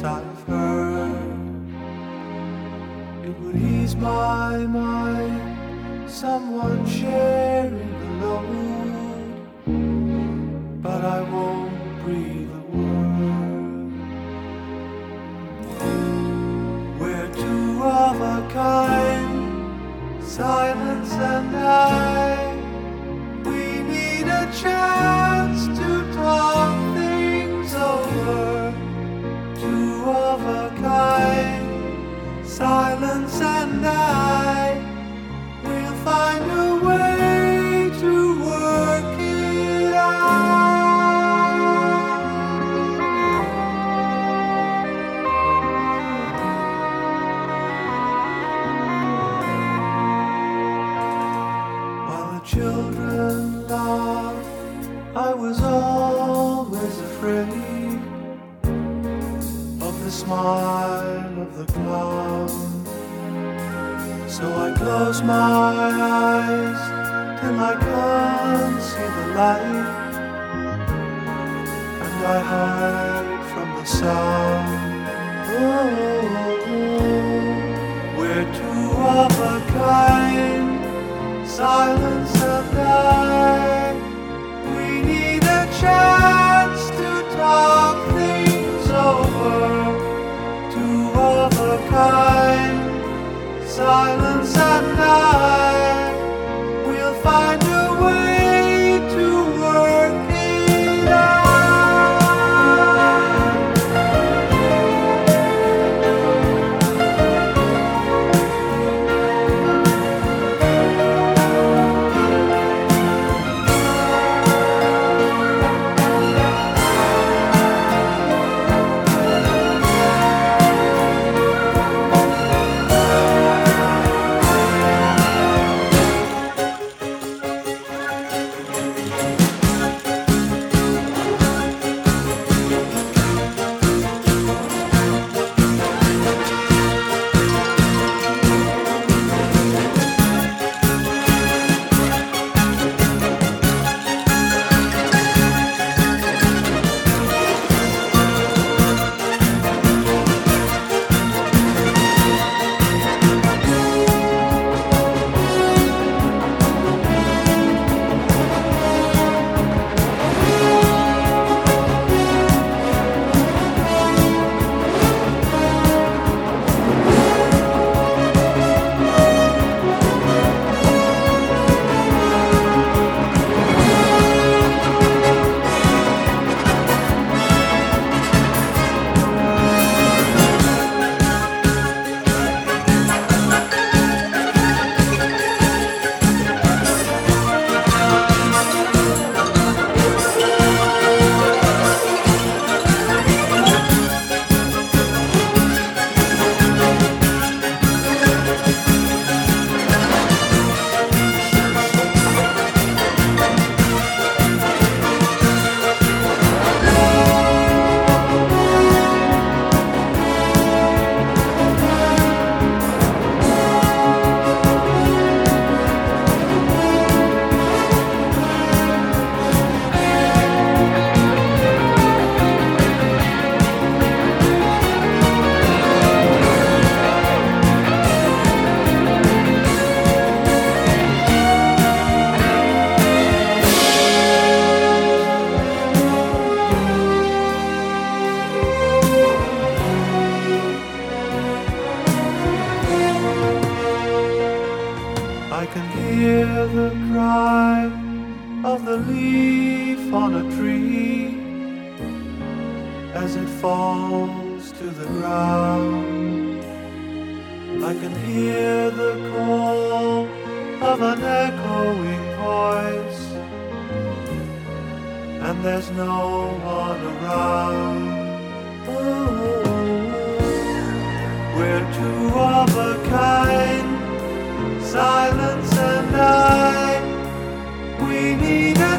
voice I've heard. It would ease my mind, someone sharing the load, but I won't breathe a word. We're two of a kind, silence and I. We need a chance to talk things over. Two of a kind, silence and I. We'll find a way to work it out. While the children laughed, I was always afraid of the smile of the clown. So I close my eyes till I can't see the light, and I hide from the sound. Oh, we're two of a kind, silence and I. We need a chance to talk things over. Two of a kind, silence and I. We'll find a way to work it out. I can hear the cry of the leaf on a tree as it falls to the ground. I can hear the call of an echoing voice, and there's no one around. Oh, we're two of a kind, silence and I. We need a